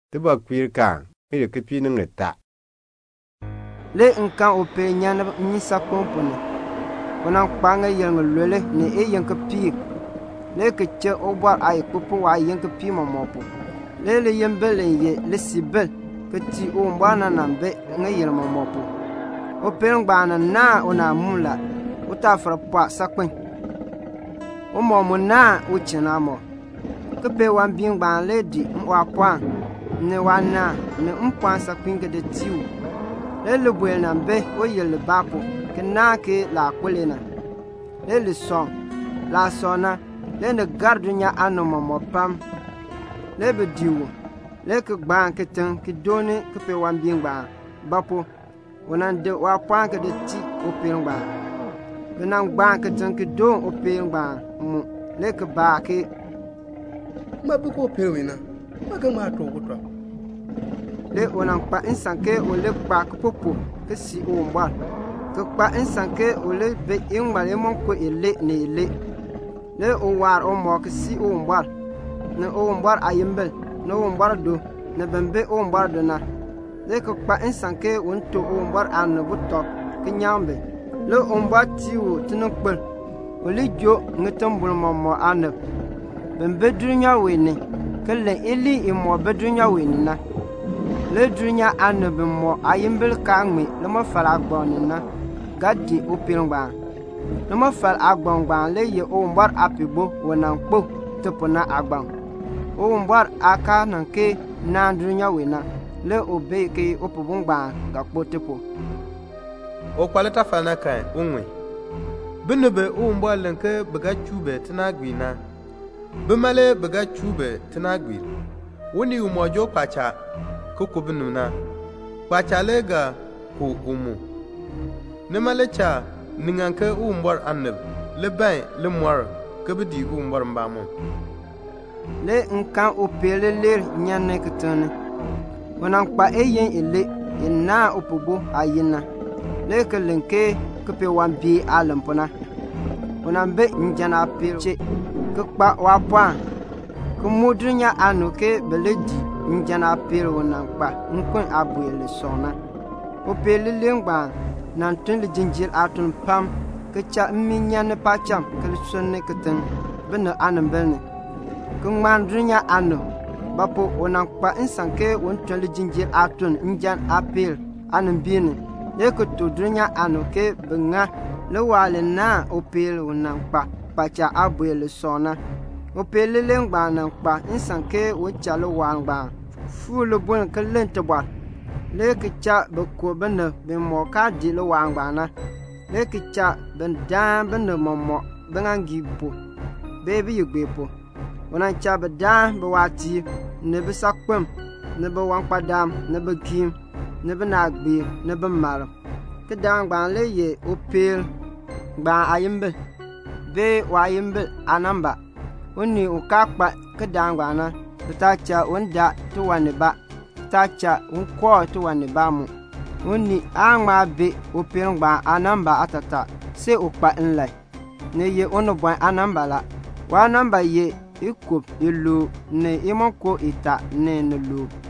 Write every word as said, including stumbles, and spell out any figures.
te ba kwir kan ire ke pi ne ta le nkan o pe nyana ni sakompone ona kpanga yang lele ne e yang ke pi le ke che o ba ai pupu wa yang ke pi momopo le le yembele ye le sibel ke ti o mbana nambe ngayel momopo o pe ngbana na ona mula o ta fra pa sakwen o momo na o chena mo ke pe wan bin gban le di wa kwa ne wana ne mpan sakwen ke de tiu le le bwe nambe o yel bapo ke na ke la kulena le le son la sona le ne gardunya anu momo pam le be diwo le ke gban ke tan ke doni ke pe wan bin gban bapo wonan de wa pan ke de ti o pe ngba benan gban ke tan ke don o pe ngba mu le ke ba ke ma bu ko pe wina ma ga ma to ko to le wonan pa insan ke o le pa ke popo ke si o ngba ke pa insan ke o le be ngba le mon ko ele ne ele le o war o mo ke si o ngba ne o ngba ayembel no o ngba do ne bembe o ngba do na le ko pa insan ke wonto o ngba an buto ke nyambe le o ngba tiwo tinu kpel o le jo ngetambul momo an bembe dunya wene ke le eli e mo be dunya wene na le dunya an be mo ayembel ka ngmi le mo fala gbon na gadi o pirngba le mo fal agbon gba le ye o ngba apibo wonan kpo topona agbon o ngba aka nan ke na dunya wena le obe ke opubungba ga kpotepo o kwalata fana kan unwe binube o mbo lenke baga chube tinagwina bimale baga chube tinagwi woni umojo kwacha koko binuna kwacha lega ko umu nimale cha ninganke o mbor annab le ban le mwar kabidi o mbor mbamo le nkan opele le nyanne kitane wonan kpa eyen ele ina opobo ayina le ke lenke ke pe wan bi alampona wonan be njana pirche ke kpa wa pa ke modrunya anu ke beledi njana pir wonan kpa nkon abuele sona opele lengba nan tun le jinjil atun pam ke cha minya ne pacham ke sonne keten bena anambelne ke mandrunya anu bapo wonan kpa insanke won tole jinjil atun njan apil anambine le ko to dunya anu ke benga le wale na opil wonan kpa pacha abuele sona opil lengba nan kpa insanke wo chalo wangba fulo bon ke lente bwa le ke cha be ko bena be mo ka di lo wangba na le ke cha ben dan bena momo bengangi bo baby yugbepo wonan cha be dan be wati ne be sakwem ne be wan padam ne be kim ne be nagbi ne be mar ke dan gban le ye opil gba ayimbe be wayimbe anamba woni ukakpa ke dan gban ta cha wonda to wane ba ta cha unko to wane ba mu woni angma be opil gba anamba atata se ukpa nlai ne ye ono bwan anamba la wa namba ye ikop ilu ne imonko ita ne no lu